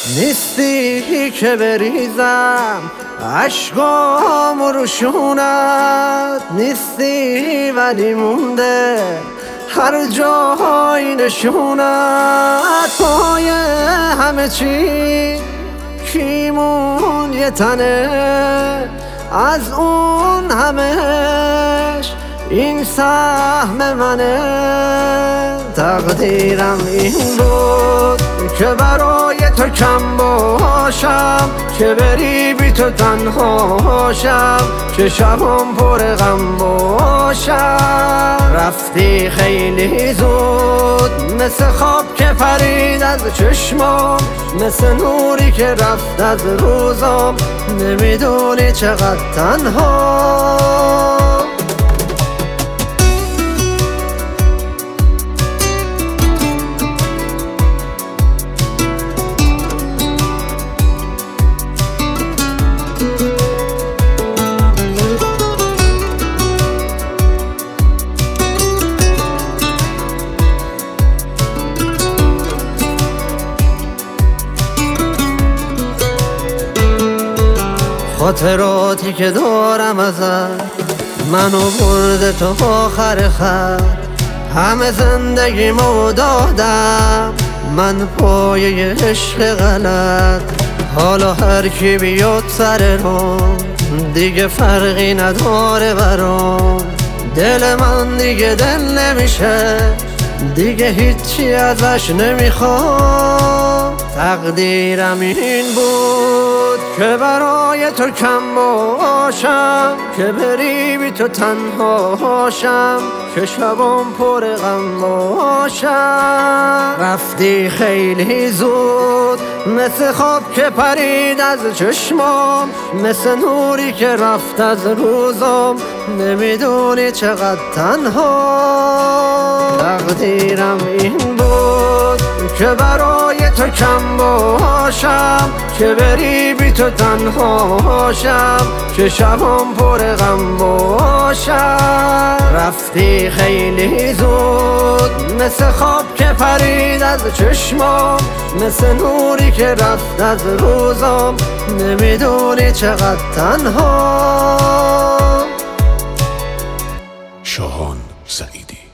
نیستی که بریزم عشقام رو شونت، نیستی ولی مونده هر جای نشونت. پای همه چی کیمون یه تنه، از اون همهش این سهم منه. تقدیرم این بود که برای تو کم باشم، که بری بی تو تنها شم، که شبم پر غم باشم. رفتی خیلی زود مثل خواب که پرید از چشمام، مثل نوری که رفت از روزام، نمیدونی چقدر تنها. خاطراتی که دارم ازت منو برده تو آخر خط. همه زندگیمو دادم من پایه عشق غلط. حالا هر کی بیاد سر رو دیگه فرقی نداره برام. دل من دیگه دل نمیشه، دیگه هیچی ازش نمیخوام. تقدیرم این بود که برای تو کم باشم، که بری بی تو تنها شم، که شبم پر غم باشم. رفتی خیلی زود مثل خواب که پرید از چشمام، مثل نوری که رفت از روزام، نمیدونی چقدر تنها. تقدیرم این بود که برای تو کم باشم، که بری بی تو تنها شم، که شبم پر غم باشم. رفتی خیلی زود مثل خواب که پرید از چشمام، مثل نوری که رفت از روزام، نمیدونی چقدر تنها. شاهان سعیدی.